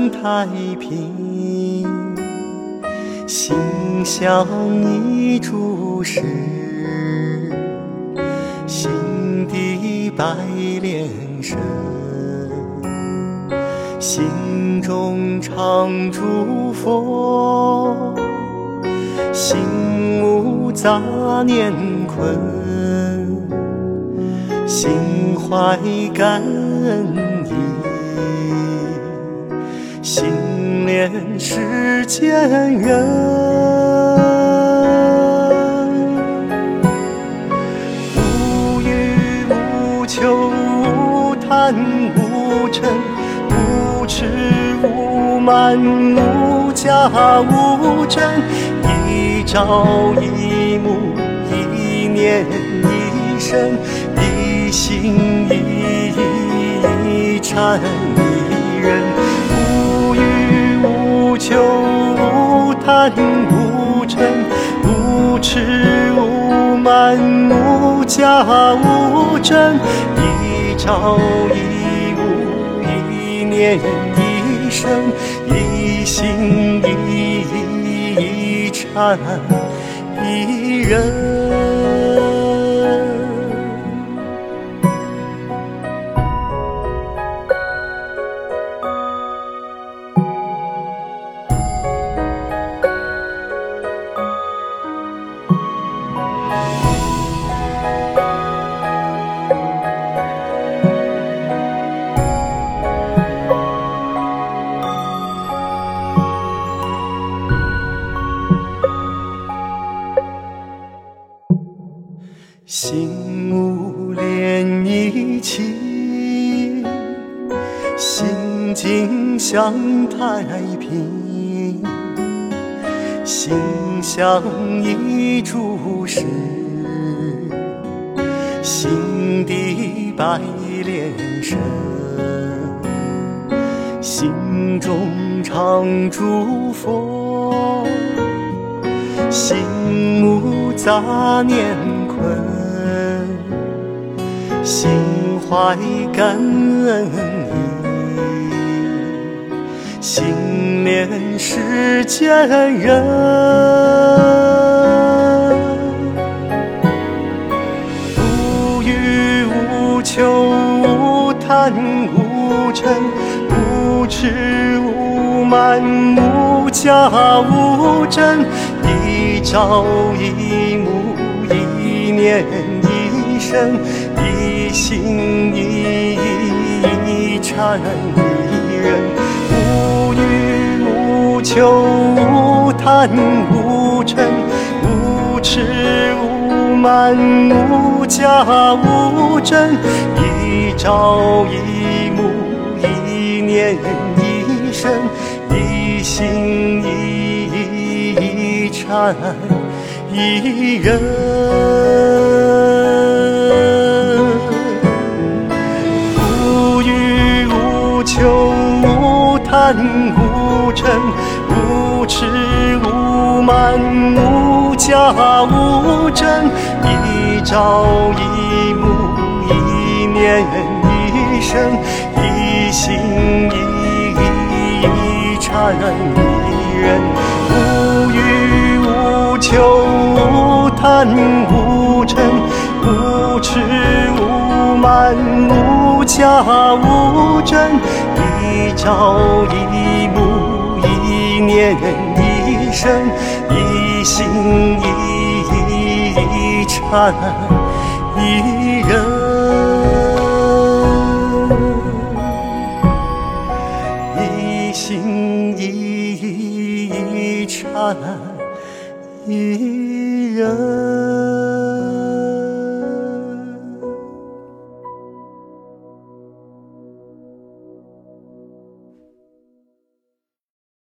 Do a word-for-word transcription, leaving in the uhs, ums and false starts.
太平，心向一注视，心底百炼深，心中常诸佛，心无杂念困，心怀感恩意，心连世间人，无欲无求无贪无嗔，无痴无慢无假无真，一朝一暮一念一生，一心一意一禅一人，无欲无求无贪无嗔，无痴无慢无假无真，一朝一暮一念一生，一心一意一禅一人。心无涟漪起，心境向太平，心向一注视，心底百炼深，心中常诸佛，心无杂念困，心怀感恩意，心连世间人，无欲无求无贪无嗔，无痴无慢无假无真，一朝一暮一念一生，一心一意一禅一人，无欲无求无贪无嗔，无痴无慢无假无真，一朝一暮一念一生，一心一意一禅一人。无欲无求无贪无嗔，无痴无慢无假无真，一朝一暮一念一生，一心一意一禅一人，无欲无求无贪无嗔，无痴无慢无假无真，一朝一暮一念一生，一心一意一禅一人，一心一意一禅一人。